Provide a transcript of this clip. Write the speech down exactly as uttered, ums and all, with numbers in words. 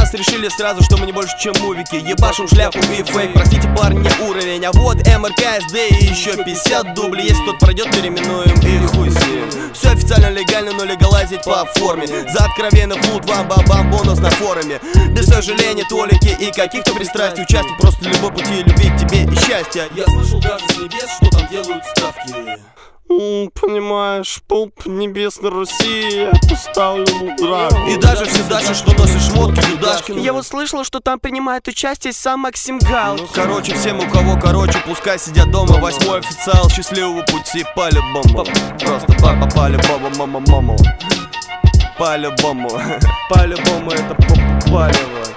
нас решили сразу, что мы не больше, чем мувики. Ебашим шляпу и фейк, простите, парни, не уровень. А вот МРК, СД и еще пятьдесят дублей. Если кто-то пройдет, переименуем и хуй с ним. Все официально легально, но легалазить по форме. За откровенный флут, вам-бам-бам, бонус на форуме. Без сожаления, толики и каких-то пристрастий. Участник просто любой пути любви к тебе и счастья. Я слышал даже с небес, что там делают ставки. Mm, понимаешь, пуп небесной Руси, я поставлю мудрак. И даже все дальше, что носишь шмотки, Юдашкин. Я вот слышала, что там принимает участие сам Максим Галкин. Ну, короче, всем, у кого короче, пускай сидят дома. Восьмой официал, счастливого пути, по-любому. Просто папа, по-любому, мама, мама. По-любому, по-любому это палево.